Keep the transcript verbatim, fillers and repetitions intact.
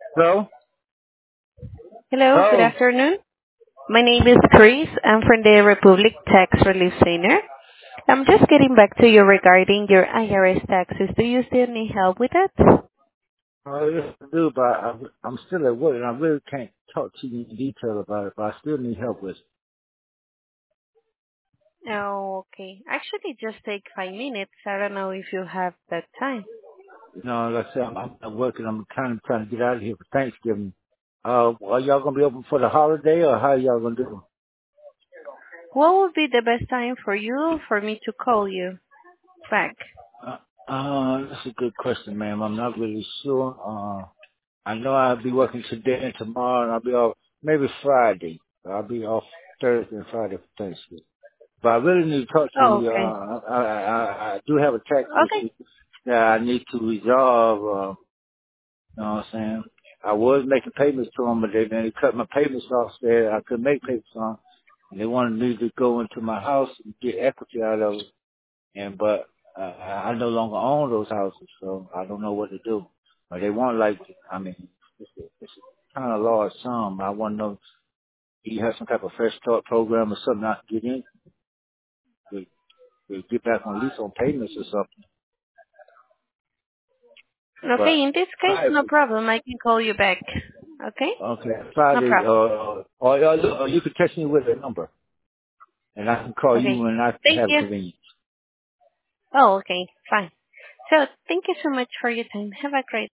Hello? Hello, good Oh, afternoon. My name is Chris. I'm from the Republic Tax Relief Center. I'm just getting back to you regarding your I R S taxes. Do you still need help with that? oh yes, I do, but I, I'm still at work and I really can't talk to you in detail about it, but I still need help with it. Oh, okay. Actually, just take five minutes. I don't know if you have that time. You know, like I said, I'm, I'm at work and I'm kind of trying to get out of here for Thanksgiving. Uh, are y'all going to be open for the holiday or how y'all going to do What would be the best time for you for me to call you back? it? Uh, uh, that's a good question, ma'am. I'm not really sure. Uh, I know I'll be working today and tomorrow and I'll be off maybe Friday. I'll be off Thursday and Friday for Thanksgiving. But I really need to talk to Oh, you. Uh, okay. I, I, I I do have a tax Okay. issue that I need to resolve. Uh, you know what I'm saying? I was making payments to them, but they, they cut my payments off there. I could make payments on, and they wanted me to go into my house and get equity out of it. And but uh, I I no longer own those houses, so I don't know what to do. But they want like, I mean, it's a, it's a kind of large sum. I want to know, do you have some type of fresh start program or something I can get in to, to get back on at least on payments or something? Okay, But in this case, Friday, no problem. I can call you back. Okay? okay, No Friday, problem. uh, or, or, or you could text me with a number, and I can call you Okay. when I Thank have you. convenience. Oh, okay. Fine. So thank you so much for your time. Have a great